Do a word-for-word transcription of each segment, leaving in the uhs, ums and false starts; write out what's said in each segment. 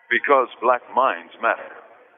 because black minds matter.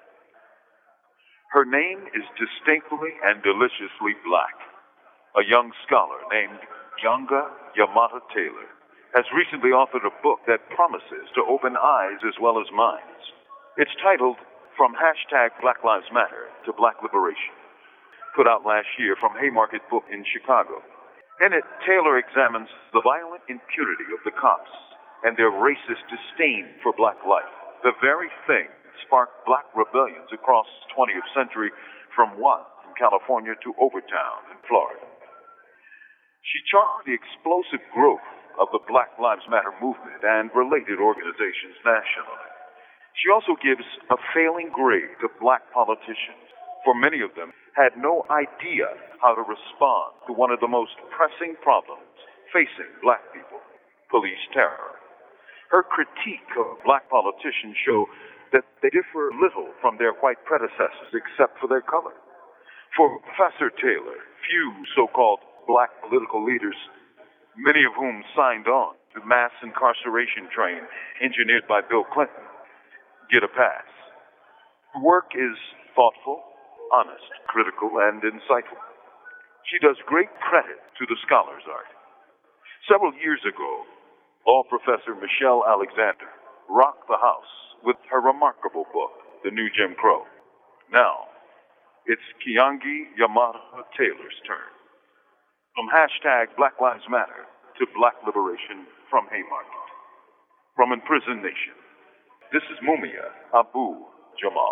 Her name is distinctly and deliciously black. A young scholar named Yanga Yamata Taylor has recently authored a book that promises to open eyes as well as minds. It's titled From Hashtag Black Lives Matter to Black Liberation, put out last year from Haymarket Book in Chicago. In it, Taylor examines the violent impunity of the cops and their racist disdain for black life, the very thing that sparked black rebellions across the twentieth century from Watts in California to Overtown in Florida. She charted the explosive growth of the Black Lives Matter movement and related organizations nationally. She also gives a failing grade to black politicians, for many of them had no idea how to respond to one of the most pressing problems facing black people, police terror. Her critique of black politicians show that they differ little from their white predecessors except for their color. For Professor Taylor, few so-called black political leaders, many of whom signed on to the mass incarceration train engineered by Bill Clinton, get a pass. Her work is thoughtful, honest, critical, and insightful. She does great credit to the scholar's art. Several years ago, law professor Michelle Alexander rocked the house with her remarkable book, The New Jim Crow. Now, it's Keeanga Yamata Taylor's turn. From hashtag Black Lives Matter to Black Liberation from Haymarket. From Imprisoned Nation, this is Mumia Abu Jamal.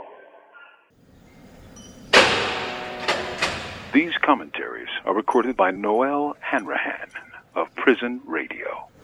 These commentaries are recorded by Noel Hanrahan of Prison Radio.